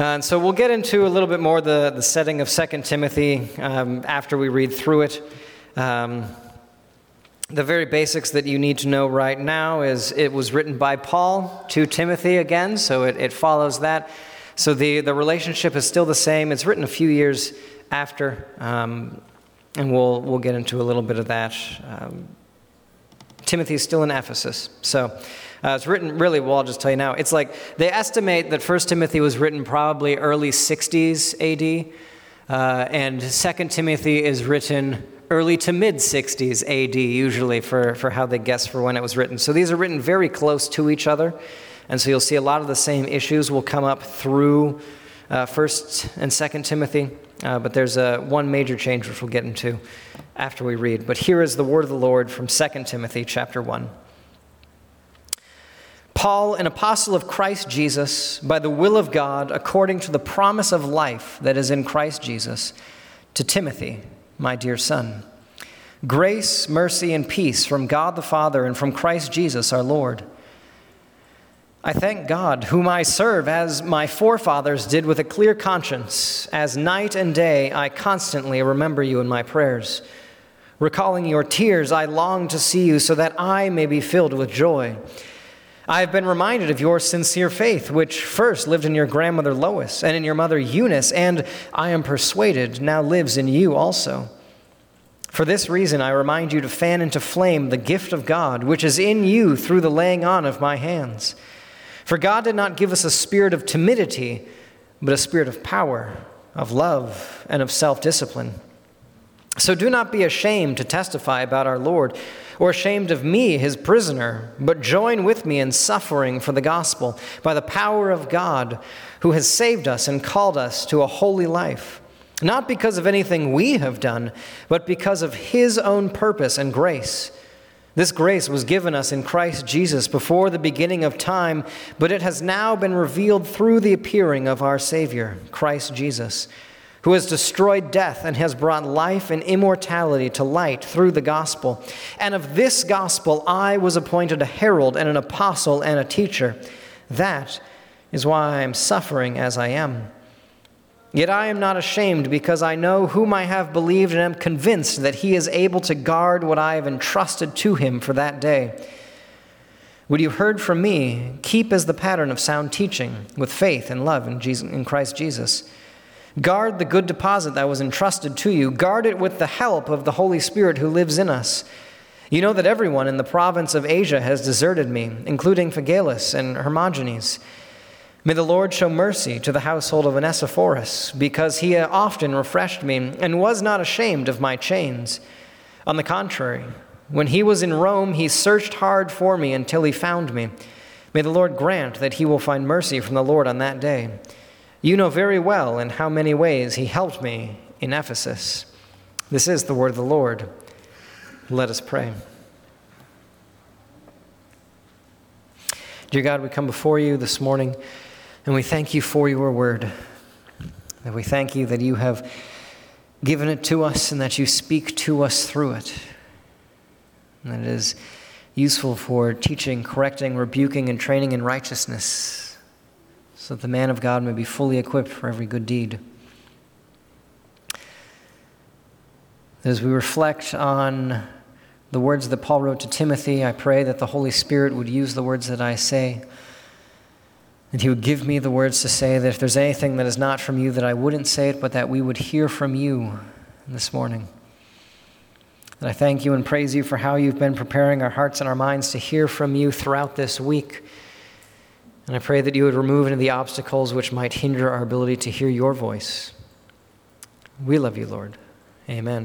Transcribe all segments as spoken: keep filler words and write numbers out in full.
Uh, and so we'll get into a little bit more the, the setting of Second Timothy um, after we read through it. Um, the very basics that you need to know right now is it was written by Paul to Timothy again, so it, it follows that. So the, the relationship is still the same. It's written a few years after, um, and we'll we'll get into a little bit of that. Um, Timothy's still in Ephesus, so uh, it's written really, well, I'll just tell you now. It's like they estimate that First Timothy was written probably early sixties A D, uh, and Second Timothy is written early to mid-sixties A D, usually, for, for how they guess for when it was written. So these are written very close to each other, and so you'll see a lot of the same issues will come up through uh, First and Second Timothy, uh, but there's a, one major change which we'll get into after we read. But here is the word of the Lord from Second Timothy chapter one. Paul, an apostle of Christ Jesus, by the will of God, according to the promise of life that is in Christ Jesus, to Timothy, my dear son. Grace, mercy, and peace from God the Father and from Christ Jesus our Lord. I thank God, whom I serve as my forefathers did with a clear conscience, as night and day I constantly remember you in my prayers. Recalling your tears, I long to see you so that I may be filled with joy. I have been reminded of your sincere faith, which first lived in your grandmother Lois and in your mother Eunice, and I am persuaded now lives in you also. For this reason, I remind you to fan into flame the gift of God, which is in you through the laying on of my hands. For God did not give us a spirit of timidity, but a spirit of power, of love, and of self-discipline. So do not be ashamed to testify about our Lord, or ashamed of me, his prisoner, but join with me in suffering for the gospel by the power of God, who has saved us and called us to a holy life, not because of anything we have done, but because of his own purpose and grace. This grace was given us in Christ Jesus before the beginning of time, but it has now been revealed through the appearing of our Savior, Christ Jesus, who has destroyed death and has brought life and immortality to light through the gospel. And of this gospel I was appointed a herald and an apostle and a teacher. That is why I am suffering as I am. Yet I am not ashamed, because I know whom I have believed and am convinced that he is able to guard what I have entrusted to him for that day. What you heard from me, keep as the pattern of sound teaching, with faith and love in, Jesus, in Christ Jesus. Guard the good deposit that was entrusted to you. Guard it with the help of the Holy Spirit who lives in us. You know that everyone in the province of Asia has deserted me, including Phygelus and Hermogenes. May the Lord show mercy to the household of Onesiphorus, because he often refreshed me and was not ashamed of my chains. On the contrary, when he was in Rome, he searched hard for me until he found me. May the Lord grant that he will find mercy from the Lord on that day. You know very well in how many ways he helped me in Ephesus. This is the word of the Lord. Let us pray. Dear God, we come before you this morning, and we thank you for your word. And we thank you that you have given it to us and that you speak to us through it. And that it is useful for teaching, correcting, rebuking, and training in righteousness, so that the man of God may be fully equipped for every good deed. As we reflect on the words that Paul wrote to Timothy, I pray that the Holy Spirit would use the words that I say, that he would give me the words to say, that if there's anything that is not from you, that I wouldn't say it, but that we would hear from you this morning. And I thank you and praise you for how you've been preparing our hearts and our minds to hear from you throughout this week. And I pray that you would remove any of the obstacles which might hinder our ability to hear your voice. We love you, Lord. Amen.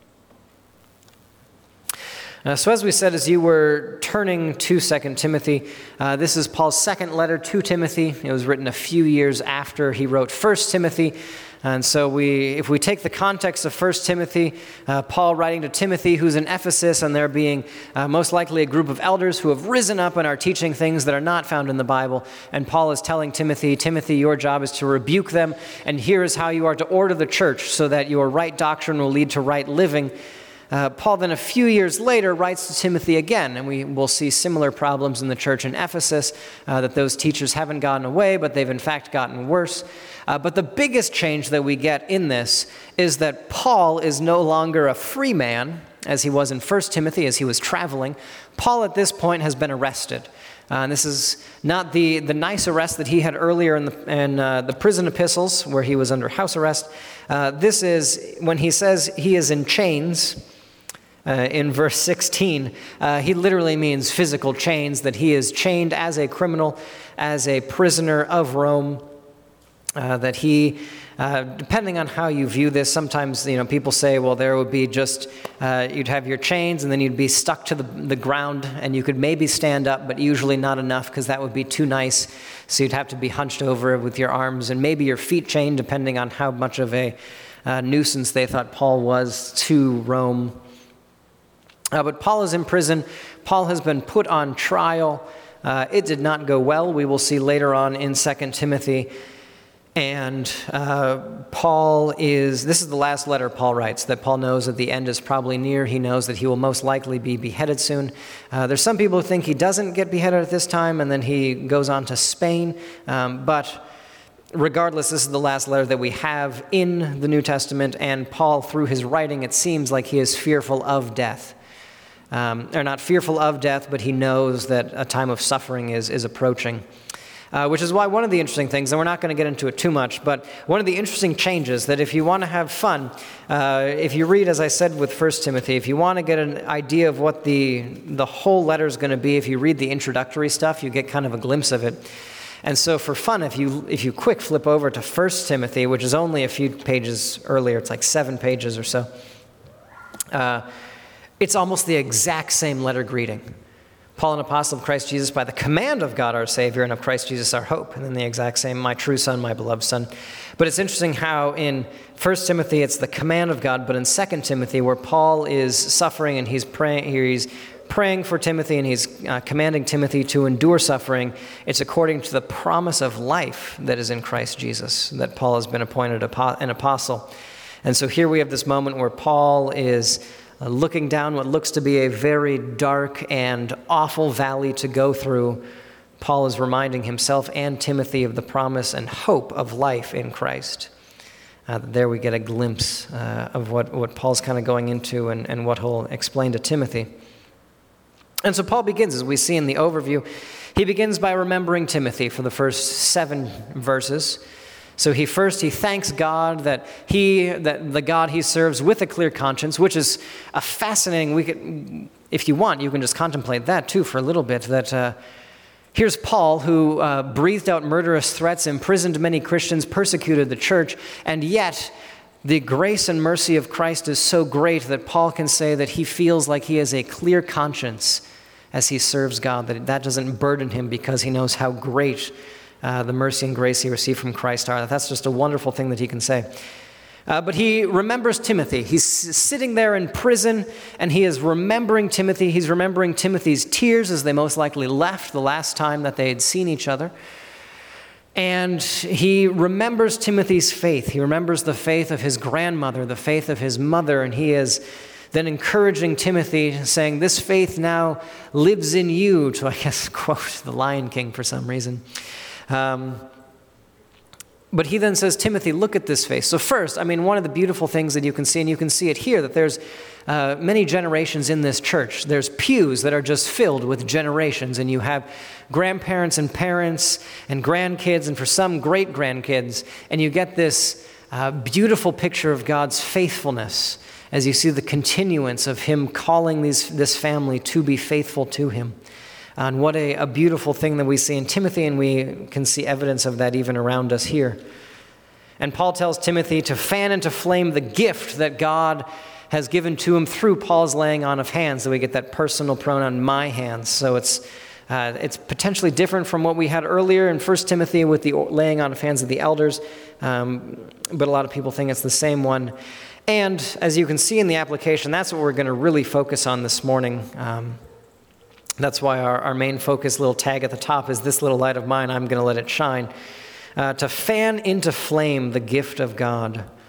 Uh, so as we said, as you were turning to Second Timothy, uh, this is Paul's second letter to Timothy. It was written a few years after he wrote First Timothy. And so we, if we take the context of First Timothy, uh, Paul writing to Timothy, who's in Ephesus, and there being uh, most likely a group of elders who have risen up and are teaching things that are not found in the Bible. And Paul is telling Timothy, Timothy, your job is to rebuke them, and here is how you are to order the church so that your right doctrine will lead to right living. Uh, Paul then a few years later writes to Timothy again, and we will see similar problems in the church in Ephesus, uh, that those teachers haven't gotten away, but they've in fact gotten worse. Uh, but the biggest change that we get in this is that Paul is no longer a free man, as he was in First Timothy, as he was traveling. Paul at this point has been arrested. Uh, and this is not the, the nice arrest that he had earlier in, the, in uh, the prison epistles, where he was under house arrest. Uh, this is when he says he is in chains. Uh, in verse sixteen, uh, he literally means physical chains, that he is chained as a criminal, as a prisoner of Rome, uh, that he, uh, depending on how you view this, sometimes, you know, people say, well, there would be just, uh, you'd have your chains and then you'd be stuck to the, the ground and you could maybe stand up, but usually not enough because that would be too nice. So you'd have to be hunched over with your arms and maybe your feet chained, depending on how much of a uh, nuisance they thought Paul was to Rome. Uh, but Paul is in prison. Paul has been put on trial. Uh, it did not go well. We will see later on in Second Timothy. And uh, Paul is, this is the last letter Paul writes, that Paul knows that the end is probably near. He knows that he will most likely be beheaded soon. Uh, there's some people who think he doesn't get beheaded at this time, and then he goes on to Spain. Um, but regardless, this is the last letter that we have in the New Testament, and Paul, through his writing, it seems like he is fearful of death. Um, or not fearful of death, but he knows that a time of suffering is, is approaching. Uh, which is why one of the interesting things, and we're not going to get into it too much, but one of the interesting changes that if you want to have fun, uh, if you read, as I said with First Timothy, if you want to get an idea of what the, the whole letter is going to be, if you read the introductory stuff, you get kind of a glimpse of it. And so for fun, if you if you quick flip over to First Timothy, which is only a few pages earlier, it's like seven pages or so, uh, it's almost the exact same letter greeting. Paul, an apostle of Christ Jesus, by the command of God our Savior, and of Christ Jesus our hope. And then the exact same, my true son, my beloved son. But it's interesting how in First Timothy it's the command of God, but in Second Timothy, where Paul is suffering and he's praying, he's praying for Timothy and he's uh, commanding Timothy to endure suffering, it's according to the promise of life that is in Christ Jesus, that Paul has been appointed an apostle. And so here we have this moment where Paul is Uh, looking down what looks to be a very dark and awful valley to go through. Paul is reminding himself and Timothy of the promise and hope of life in Christ. Uh, there we get a glimpse uh, of what, what Paul's kind of going into and, and what he'll explain to Timothy. And so Paul begins, as we see in the overview, he begins by remembering Timothy for the first seven verses. So he first, he thanks God that he, that the God he serves with a clear conscience, which is a fascinating, we could, if you want, you can just contemplate that too for a little bit, that uh, here's Paul who uh, breathed out murderous threats, imprisoned many Christians, persecuted the church, and yet the grace and mercy of Christ is so great that Paul can say that he feels like he has a clear conscience as he serves God, that that doesn't burden him because he knows how great Uh, the mercy and grace he received from Christ are. That's just a wonderful thing that he can say. Uh, but he remembers Timothy. He's sitting there in prison, and he is remembering Timothy. He's remembering Timothy's tears as they most likely left the last time that they had seen each other. And he remembers Timothy's faith. He remembers the faith of his grandmother, the faith of his mother, and he is then encouraging Timothy, saying, this faith now lives in you, to, I guess, quote the Lion King for some reason. Um, but he then says, Timothy, look at this face. So first, I mean, one of the beautiful things that you can see, and you can see it here, that there's uh, many generations in this church. There's pews that are just filled with generations, and you have grandparents and parents and grandkids, and for some, great-grandkids, and you get this uh, beautiful picture of God's faithfulness as you see the continuance of him calling these, this family to be faithful to him. And what a, a beautiful thing that we see in Timothy, and we can see evidence of that even around us here. And Paul tells Timothy to fan into flame the gift that God has given to him through Paul's laying on of hands, so we get that personal pronoun, my hands. So it's uh, it's potentially different from what we had earlier in First Timothy with the laying on of hands of the elders, um, but a lot of people think it's the same one. And as you can see in the application, that's what we're going to really focus on this morning. Um, That's why our, our main focus little tag at the top is this little light of mine, I'm going to let it shine. Uh, to fan into flame the gift of God.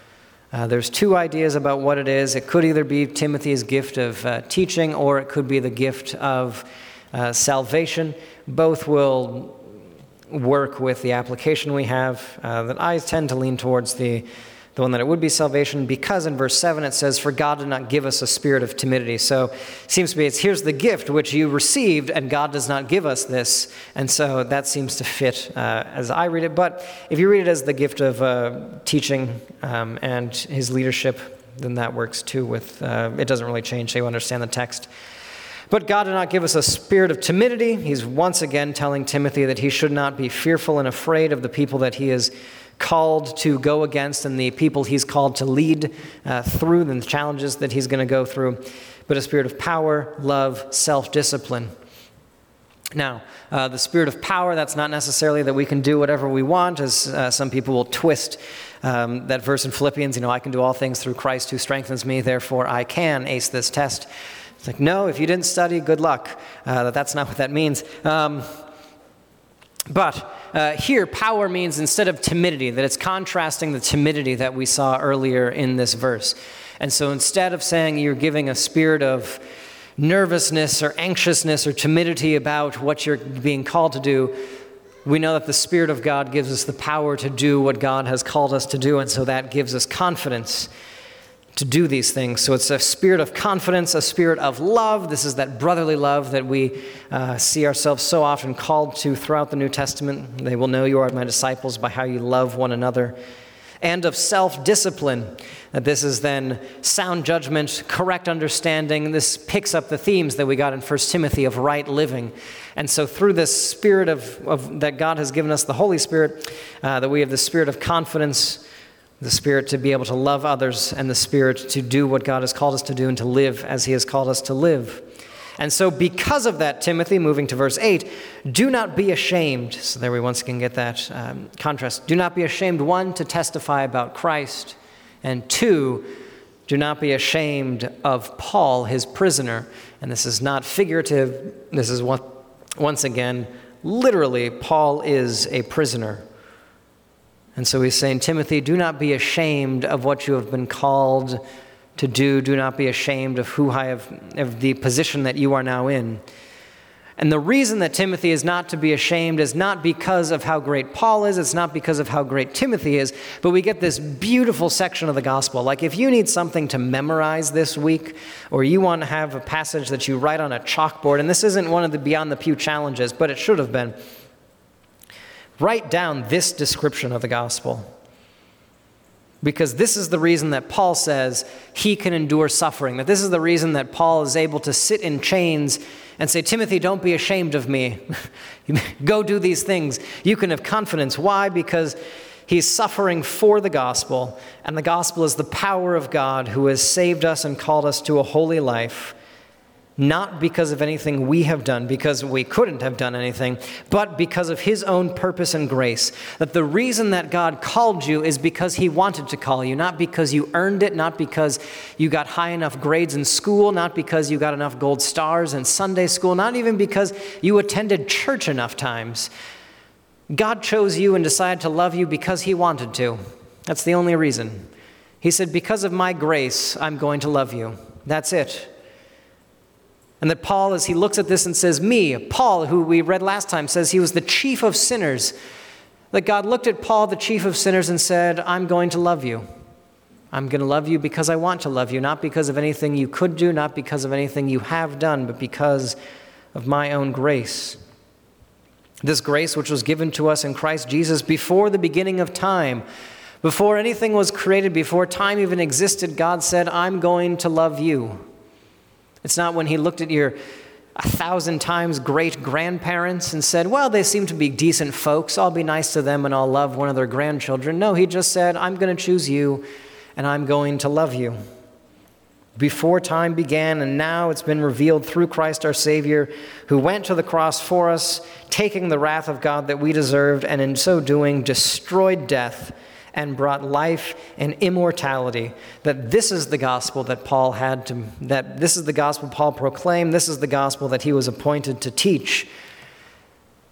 Uh, there's two ideas about what it is. It could either be Timothy's gift of uh, teaching, or it could be the gift of uh, salvation. Both will work with the application we have. Uh, that I tend to lean towards the, the one that it would be salvation, because in verse seven it says, "For God did not give us a spirit of timidity." So it seems to be, it's here's the gift which you received, and God does not give us this. And so that seems to fit uh, as I read it. But if you read it as the gift of uh, teaching um, and his leadership, then that works too. With uh, it doesn't really change, so you understand the text. But God did not give us a spirit of timidity. He's once again telling Timothy that he should not be fearful and afraid of the people that he is called to go against and the people he's called to lead uh, through the challenges that he's going to go through, but a spirit of power, love, self-discipline. Now, uh, the spirit of power, that's not necessarily that we can do whatever we want, as uh, some people will twist um, that verse in Philippians, you know, I can do all things through Christ who strengthens me, therefore I can ace this test. It's like, no, if you didn't study, good luck. Uh, that's not what that means. Um, but uh, here, power means instead of timidity, that it's contrasting the timidity that we saw earlier in this verse. And so instead of saying you're giving a spirit of nervousness or anxiousness or timidity about what you're being called to do, we know that the Spirit of God gives us the power to do what God has called us to do, and so that gives us confidence to do these things. So it's a spirit of confidence, a spirit of love. This is that brotherly love that we uh, see ourselves so often called to throughout the New Testament. They will know you are my disciples by how you love one another. And of self-discipline. That this is then sound judgment, correct understanding. This picks up the themes that we got in First Timothy of right living. And so through this spirit of, of that God has given us, the Holy Spirit, uh, that we have the spirit of confidence, the Spirit to be able to love others, and the Spirit to do what God has called us to do and to live as he has called us to live. And so because of that, Timothy, moving to verse eight, do not be ashamed. So there we once again get that um, contrast. Do not be ashamed, one, to testify about Christ, and two, do not be ashamed of Paul, his prisoner. And this is not figurative. This is what, once again, literally, Paul is a prisoner. And so he's saying, Timothy, do not be ashamed of what you have been called to do. Do not be ashamed of who I have, of the position that you are now in. And the reason that Timothy is not to be ashamed is not because of how great Paul is. It's not because of how great Timothy is. But we get this beautiful section of the gospel. Like if you need something to memorize this week, or you want to have a passage that you write on a chalkboard, and this isn't one of the Beyond the Pew challenges, but it should have been. Write down this description of the gospel, because this is the reason that Paul says he can endure suffering, that this is the reason that Paul is able to sit in chains and say, Timothy, don't be ashamed of me. Go do these things. You can have confidence. Why? Because he's suffering for the gospel, and the gospel is the power of God who has saved us and called us to a holy life. Not because of anything we have done, because we couldn't have done anything, but because of his own purpose and grace. That the reason that God called you is because he wanted to call you, not because you earned it, not because you got high enough grades in school, not because you got enough gold stars in Sunday school, not even because you attended church enough times. God chose you and decided to love you because he wanted to. That's the only reason. He said, because of my grace, I'm going to love you. That's it. And that Paul, as he looks at this and says, me, Paul, who we read last time, says he was the chief of sinners. That God looked at Paul, the chief of sinners, and said, I'm going to love you. I'm going to love you because I want to love you, not because of anything you could do, not because of anything you have done, but because of my own grace. This grace which was given to us in Christ Jesus before the beginning of time. Before anything was created, before time even existed, God said, I'm going to love you. It's not when he looked at your a thousand times great grandparents and said, well, they seem to be decent folks. I'll be nice to them and I'll love one of their grandchildren. No, he just said, I'm going to choose you and I'm going to love you. Before time began, and now it's been revealed through Christ our Savior, who went to the cross for us, taking the wrath of God that we deserved, and in so doing destroyed death and brought life and immortality. That this is the gospel that Paul had to, that this is the gospel Paul proclaimed, this is the gospel that he was appointed to teach.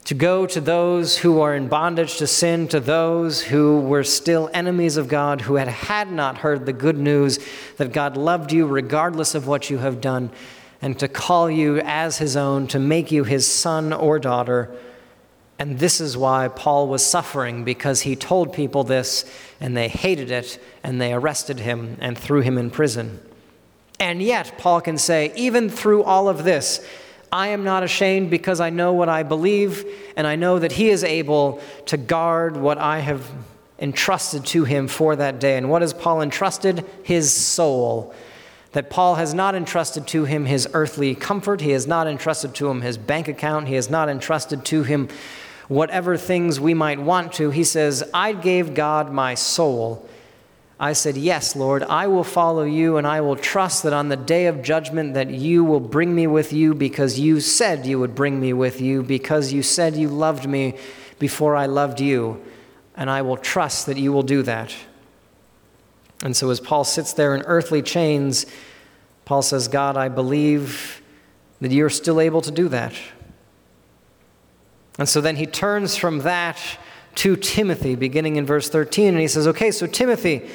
to go to those who are in bondage to sin, to those who were still enemies of God, who had, had not heard the good news that God loved you regardless of what you have done, and to call you as his own, to make you his son or daughter. And this is why Paul was suffering, because he told people this, and they hated it, and they arrested him and threw him in prison. And yet, Paul can say, even through all of this, I am not ashamed because I know what I believe, and I know that he is able to guard what I have entrusted to him for that day. And what has Paul entrusted? His soul. That Paul has not entrusted to him his earthly comfort. He has not entrusted to him his bank account. He has not entrusted to him whatever things we might want to. He says, I gave God my soul. I said, yes, Lord, I will follow you, and I will trust that on the day of judgment that you will bring me with you, because you said you would bring me with you, because you said you loved me before I loved you, and I will trust that you will do that. And so as Paul sits there in earthly chains, Paul says, God, I believe that you're still able to do that. And so then he turns from that to Timothy, beginning in verse thirteen, and he says, okay, so Timothy,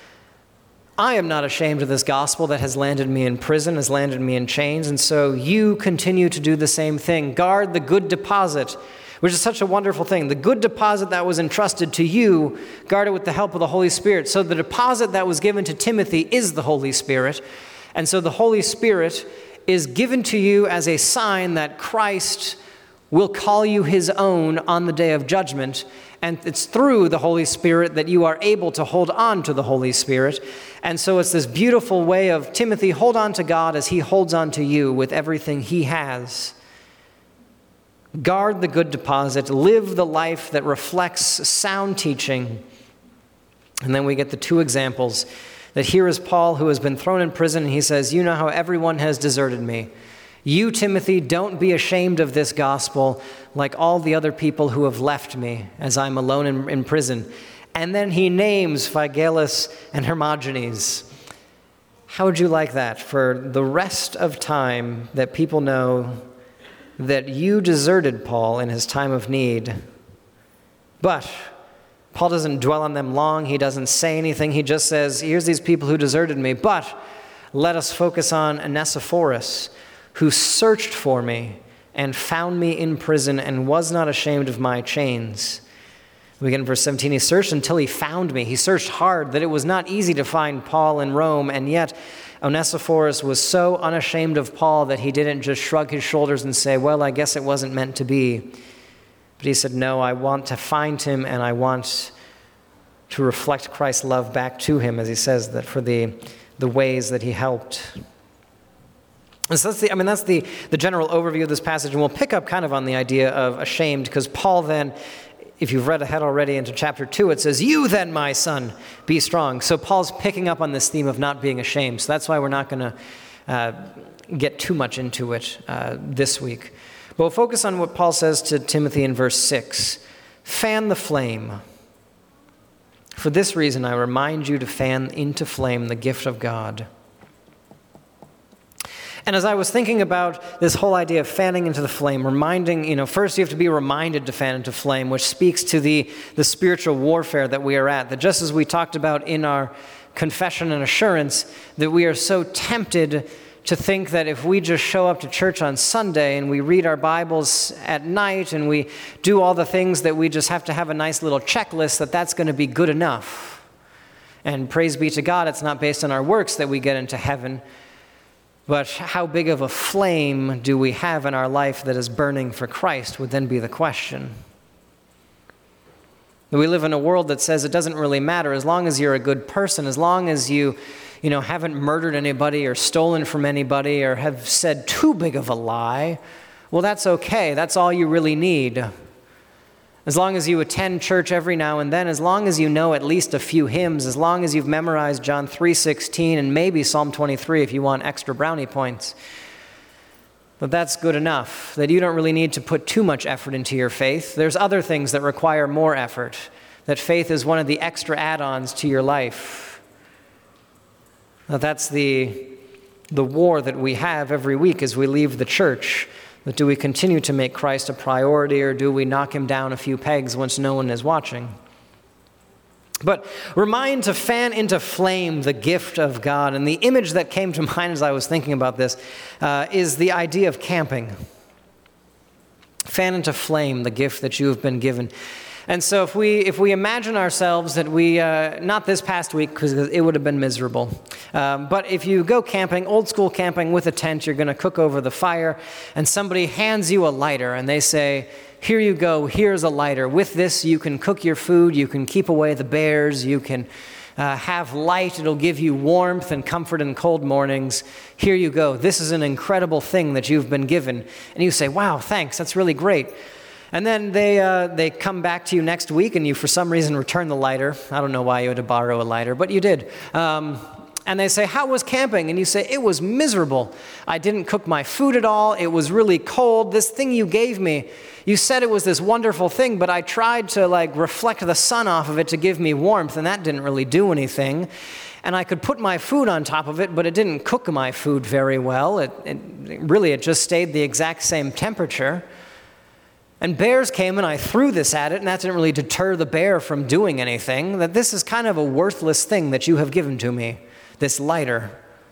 I am not ashamed of this gospel that has landed me in prison, has landed me in chains, and so you continue to do the same thing. Guard the good deposit, which is such a wonderful thing. The good deposit that was entrusted to you, guard it with the help of the Holy Spirit. So the deposit that was given to Timothy is the Holy Spirit, and so the Holy Spirit is given to you as a sign that Christ will call you his own on the day of judgment, and it's through the Holy Spirit that you are able to hold on to the Holy Spirit. And so it's this beautiful way of, Timothy, hold on to God as he holds on to you with everything he has. Guard the good deposit, live the life that reflects sound teaching. And then we get the two examples, that here is Paul, who has been thrown in prison, and he says, you know how everyone has deserted me. You, Timothy, don't be ashamed of this gospel like all the other people who have left me as I'm alone in, in prison. And then he names Phygelus and Hermogenes. How would you like that for the rest of time, that people know that you deserted Paul in his time of need? But Paul doesn't dwell on them long. He doesn't say anything. He just says, here's these people who deserted me. But let us focus on Onesiphorus, who searched for me and found me in prison and was not ashamed of my chains. We get in verse seventeen, he searched until he found me. He searched hard, that it was not easy to find Paul in Rome, and yet Onesiphorus was so unashamed of Paul that he didn't just shrug his shoulders and say, well, I guess it wasn't meant to be. But he said, no, I want to find him, and I want to reflect Christ's love back to him, as he says, that for the, the ways that he helped. And so that's the, I mean, that's the, the general overview of this passage, and we'll pick up kind of on the idea of ashamed, because Paul then, if you've read ahead already into chapter two, it says, you then, my son, be strong. So Paul's picking up on this theme of not being ashamed. So that's why we're not going to uh, get too much into it uh, this week. But we'll focus on what Paul says to Timothy in verse six. Fan the flame. For this reason, I remind you to fan into flame the gift of God. And as I was thinking about this whole idea of fanning into the flame, reminding, you know, first you have to be reminded to fan into flame, which speaks to the, the spiritual warfare that we are at. That just as we talked about in our confession and assurance, that we are so tempted to think that if we just show up to church on Sunday and we read our Bibles at night and we do all the things that we just have to have a nice little checklist, that that's going to be good enough. And praise be to God, it's not based on our works that we get into heaven. But how big of a flame do we have in our life that is burning for Christ would then be the question. We live in a world that says it doesn't really matter as long as you're a good person, as long as you, you know, haven't murdered anybody or stolen from anybody or have said too big of a lie. Well, that's okay. That's all you really need. As long as you attend church every now and then, as long as you know at least a few hymns, as long as you've memorized John three sixteen and maybe Psalm twenty-three if you want extra brownie points, but that's good enough, that you don't really need to put too much effort into your faith. There's other things that require more effort, that faith is one of the extra add-ons to your life. Now, that's the, the war that we have every week as we leave the church. But do we continue to make Christ a priority, or do we knock him down a few pegs once no one is watching? But remind to fan into flame the gift of God. And the image that came to mind as I was thinking about this uh, is the idea of camping. Fan into flame the gift that you have been given. And so if we if we imagine ourselves that we, uh, not this past week, because it would have been miserable, um, but if you go camping, old school camping with a tent, you're going to cook over the fire, and somebody hands you a lighter, and they say, here you go, here's a lighter. With this, you can cook your food, you can keep away the bears, you can uh, have light, it'll give you warmth and comfort in cold mornings. Here you go, this is an incredible thing that you've been given. And you say, wow, thanks, that's really great. And then they uh, they come back to you next week, and you, for some reason, return the lighter. I don't know why you had to borrow a lighter, but you did. Um, and they say, how was camping? And you say, it was miserable. I didn't cook my food at all. It was really cold. This thing you gave me, you said it was this wonderful thing, but I tried to like reflect the sun off of it to give me warmth, and that didn't really do anything. And I could put my food on top of it, but it didn't cook my food very well. It, it really, it just stayed the exact same temperature. And bears came, and I threw this at it, and that didn't really deter the bear from doing anything. That this is kind of a worthless thing that you have given to me, this lighter.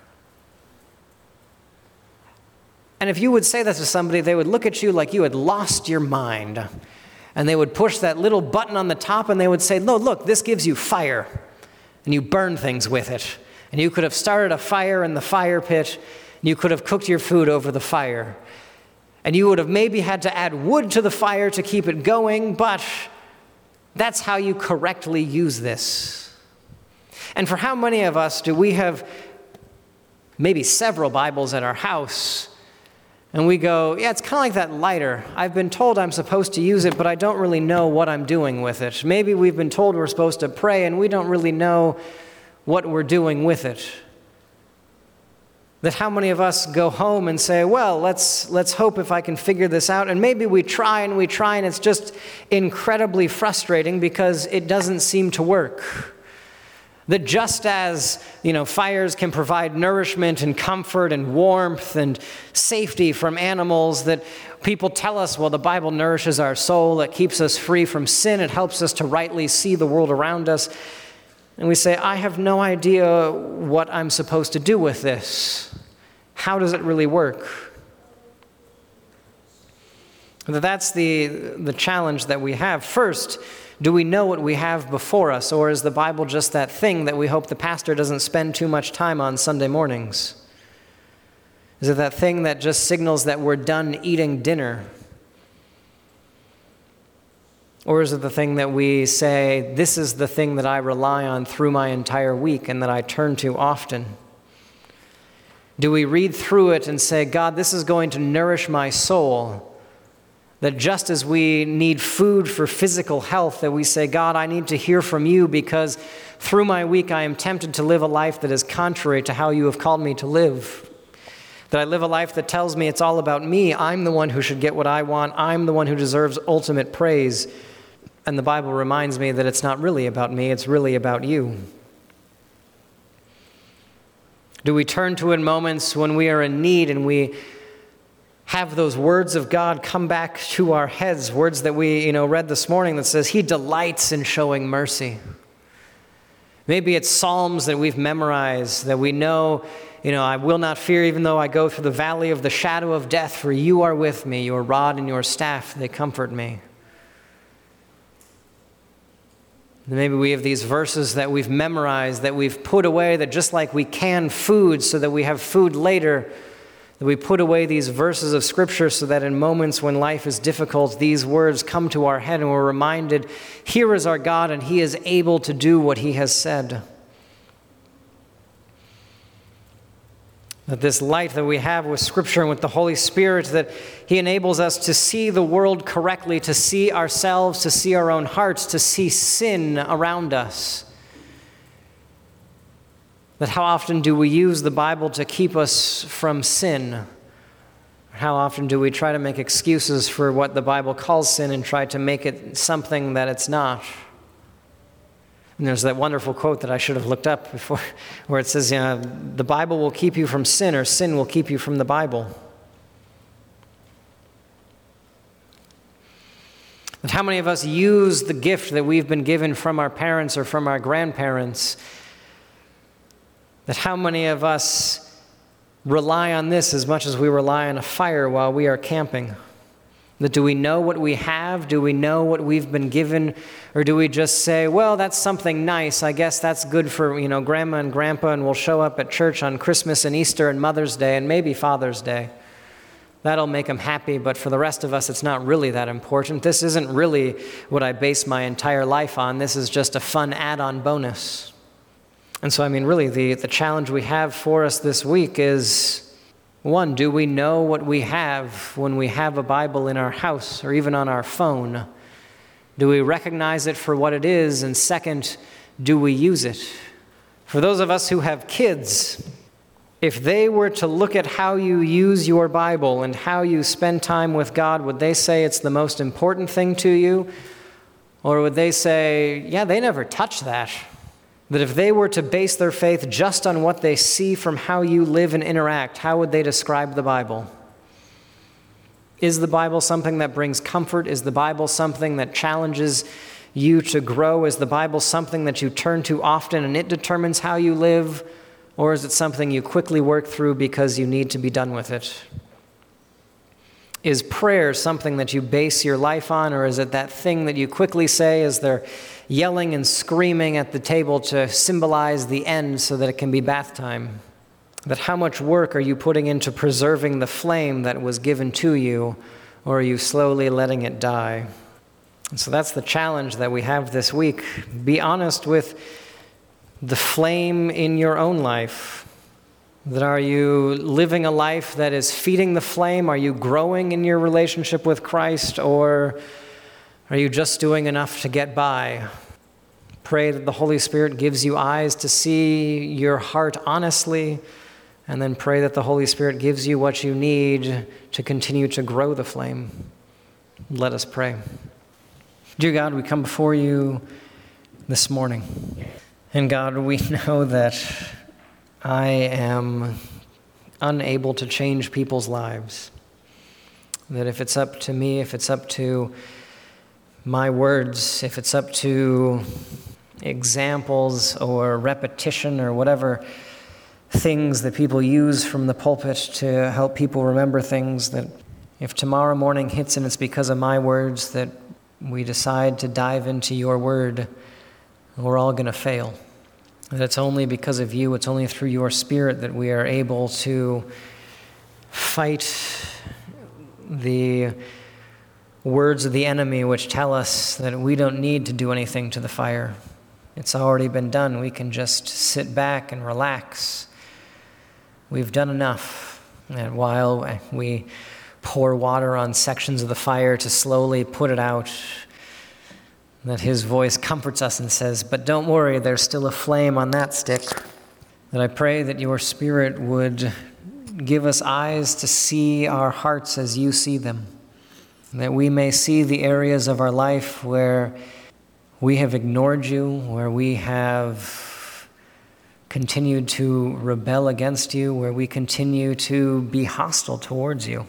And if you would say that to somebody, they would look at you like you had lost your mind. And they would push that little button on the top, and they would say, no, look, this gives you fire. And you burn things with it. And you could have started a fire in the fire pit, and you could have cooked your food over the fire. And you would have maybe had to add wood to the fire to keep it going, but that's how you correctly use this. And for how many of us do we have maybe several Bibles at our house, and we go, yeah, it's kind of like that lighter. I've been told I'm supposed to use it, but I don't really know what I'm doing with it. Maybe we've been told we're supposed to pray, and we don't really know what we're doing with it. That how many of us go home and say, well, let's let's hope if I can figure this out. And maybe we try and we try, and it's just incredibly frustrating because it doesn't seem to work. That just as, you know, fires can provide nourishment and comfort and warmth and safety from animals, that people tell us, well, the Bible nourishes our soul, it keeps us free from sin, it helps us to rightly see the world around us. And we say, I have no idea what I'm supposed to do with this. How does it really work? That's the, the challenge that we have. First, do we know what we have before us, or is the Bible just that thing that we hope the pastor doesn't spend too much time on Sunday mornings? Is it that thing that just signals that we're done eating dinner? Or is it the thing that we say, this is the thing that I rely on through my entire week and that I turn to often? Do we read through it and say, God, this is going to nourish my soul? That just as we need food for physical health, that we say, God, I need to hear from you because through my week I am tempted to live a life that is contrary to how you have called me to live. That I live a life that tells me it's all about me. I'm the one who should get what I want. I'm the one who deserves ultimate praise. And the Bible reminds me that it's not really about me, it's really about you. Do we turn to in moments when we are in need and we have those words of God come back to our heads, words that we, you know, read this morning that says, He delights in showing mercy. Maybe it's Psalms that we've memorized, that we know, you know, I will not fear even though I go through the valley of the shadow of death, for you are with me, your rod and your staff, they comfort me. Maybe we have these verses that we've memorized, that we've put away, that just like we can food so that we have food later, that we put away these verses of Scripture so that in moments when life is difficult, these words come to our head and we're reminded, here is our God and He is able to do what He has said. That this light that we have with Scripture and with the Holy Spirit, that He enables us to see the world correctly, to see ourselves, to see our own hearts, to see sin around us. That how often do we use the Bible to keep us from sin? How often do we try to make excuses for what the Bible calls sin and try to make it something that it's not? And there's that wonderful quote that I should have looked up before, where it says, you know, the Bible will keep you from sin, or sin will keep you from the Bible. And how many of us use the gift that we've been given from our parents or from our grandparents? That how many of us rely on this as much as we rely on a fire while we are camping? That do we know what we have? Do we know what we've been given? Or do we just say, well, that's something nice. I guess that's good for, you know, grandma and grandpa, and we'll show up at church on Christmas and Easter and Mother's Day and maybe Father's Day. That'll make them happy, but for the rest of us, it's not really that important. This isn't really what I base my entire life on. This is just a fun add-on bonus. And so, I mean, really, the, the challenge we have for us this week is, one, do we know what we have when we have a Bible in our house or even on our phone? Do we recognize it for what it is? And second, do we use it? For those of us who have kids, if they were to look at how you use your Bible and how you spend time with God, would they say it's the most important thing to you? Or would they say, yeah, they never touch that? That if they were to base their faith just on what they see from how you live and interact, how would they describe the Bible? Is the Bible something that brings comfort? Is the Bible something that challenges you to grow? Is the Bible something that you turn to often and it determines how you live? Or is it something you quickly work through because you need to be done with it? Is prayer something that you base your life on, or is it that thing that you quickly say as they're yelling and screaming at the table to symbolize the end so that it can be bath time? That how much work are you putting into preserving the flame that was given to you, or are you slowly letting it die? And so that's the challenge that we have this week. Be honest with the flame in your own life. That are you living a life that is feeding the flame? Are you growing in your relationship with Christ, or are you just doing enough to get by? Pray that the Holy Spirit gives you eyes to see your heart honestly, and then pray that the Holy Spirit gives you what you need to continue to grow the flame. Let us pray. Dear God, we come before you this morning. And God, we know that I am unable to change people's lives. That if it's up to me, if it's up to my words, if it's up to examples or repetition or whatever things that people use from the pulpit to help people remember things, that if tomorrow morning hits and it's because of my words that we decide to dive into your word, we're all going to fail. That it's only because of you, it's only through your Spirit that we are able to fight the words of the enemy which tell us that we don't need to do anything to the fire. It's already been done. We can just sit back and relax. We've done enough. And while we pour water on sections of the fire to slowly put it out, that his voice comforts us and says, but don't worry, there's still a flame on that stick. That I pray that your Spirit would give us eyes to see our hearts as you see them. That we may see the areas of our life where we have ignored you, where we have continued to rebel against you, where we continue to be hostile towards you.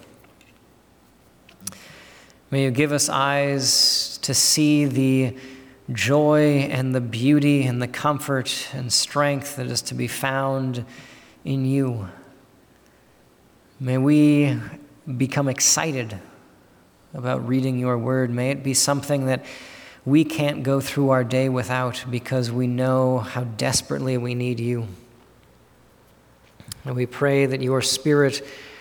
May you give us eyes to see the joy and the beauty and the comfort and strength that is to be found in you. May we become excited about reading your word. May it be something that we can't go through our day without, because we know how desperately we need you. And we pray that your Spirit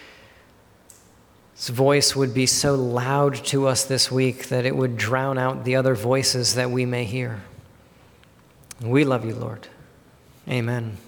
His voice would be so loud to us this week that it would drown out the other voices that we may hear. We love you, Lord. Amen.